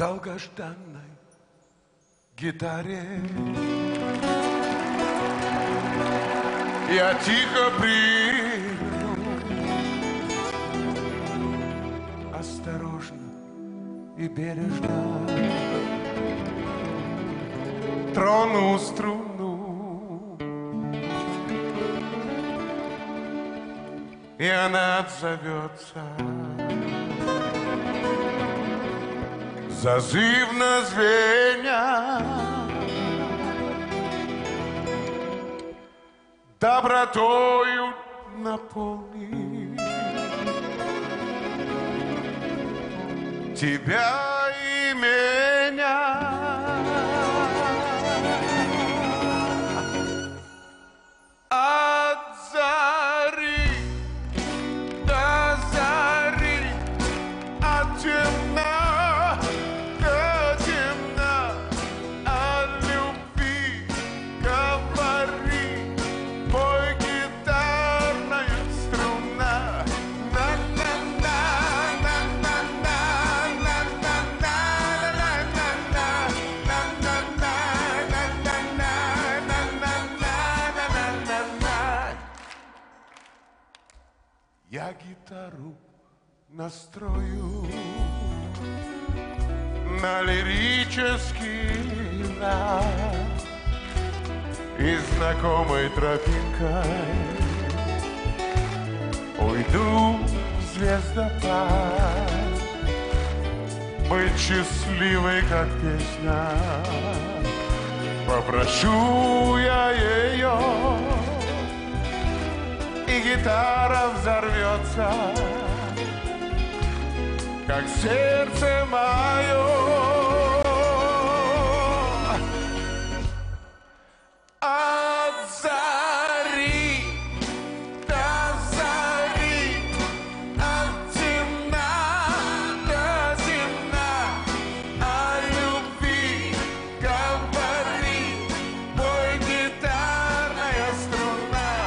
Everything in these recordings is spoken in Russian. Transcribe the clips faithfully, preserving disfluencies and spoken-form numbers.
долгожданной гитаре. Я тихо прильну, осторожно и бережно трону струну, и она отзовется, зазывно звеня, добротою наполни тебя и меня. От зари до зари, от темна до темна, о любви говори, пой гитарная струна. Я гитару настрою на лирический лад, и знакомой тропинкой уйду в звездопад, быть счастливой, как песня. Попрошу я ее, и гитара взорвется, как сердце мое. От зари до зари, от темна до темна, о любви говори, пой гитарная струна.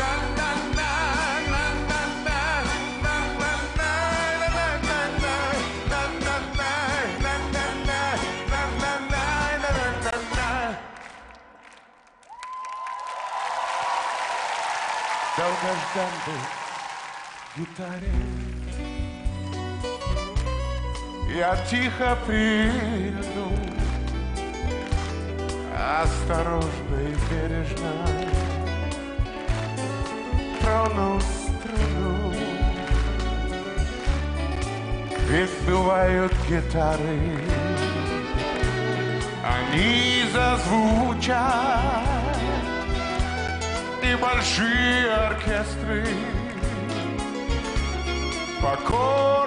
Долгожданной гитаре я тихо прильну, осторожно и бережно трону струну. Ведь бывают гитары, они зазвучат, и большие оркестры покорны